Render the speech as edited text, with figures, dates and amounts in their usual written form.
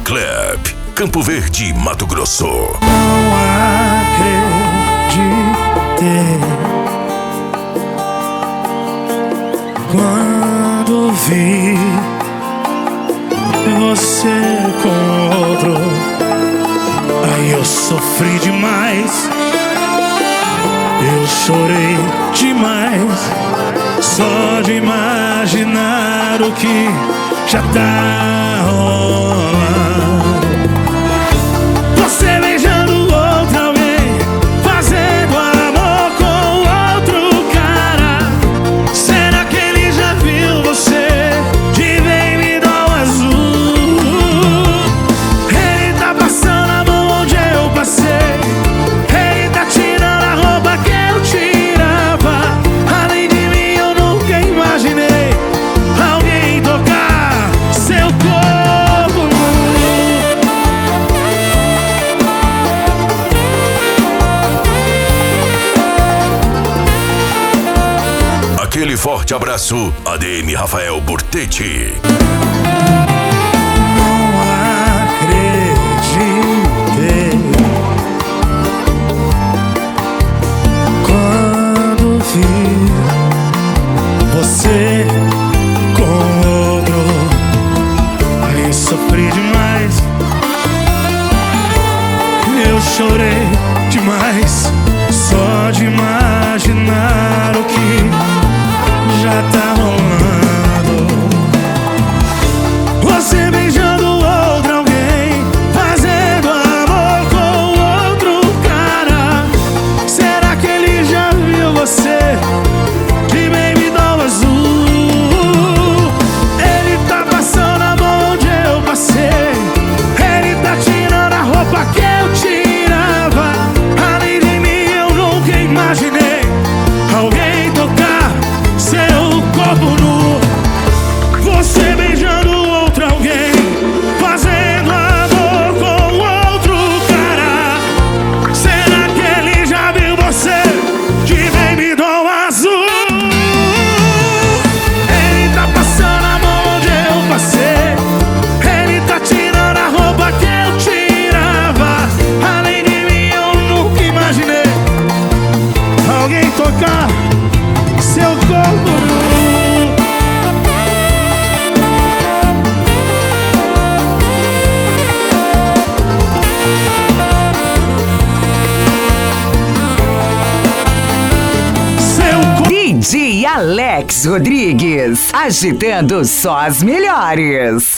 Club, Campo Verde, Mato Grosso. Não acreditei quando vi você com outro. Aí eu sofri demais, eu chorei demais, só de imaginar o que já tá rolando. Você beijando outra alguém, fazendo amor com outro cara. Será que ele já viu você de baby doll azul? Ele tá passando a mão onde eu passei, ele tá tirando a roupa que eu tirava. Além de mim eu nunca imaginei alguém tocar seu corpo nu. Aquele forte abraço, ADM Rafael Burtetti. Não acreditei quando vi você com outro. Aí sofri demais, eu chorei demais, só de imaginar o que já tá rolando. Você beijando outra alguém, fazendo amor com outro cara. Será que ele já viu você de baby doll azul? Ele tá passando a mão onde eu passei, ele tá tirando a roupa que eu tirava. Além de mim eu nunca imaginei alguém tocar seu corpo nu. Você beijando outra alguém, fazendo amor com outro cara. Será que ele já viu você de baby doll azul? Ele tá passando a mão onde eu passei, ele tá tirando a roupa que eu tirava. Além de mim eu nunca imaginei alguém tocar seu corpo nu. DJ Alex Rodrigues, agitando só as melhores.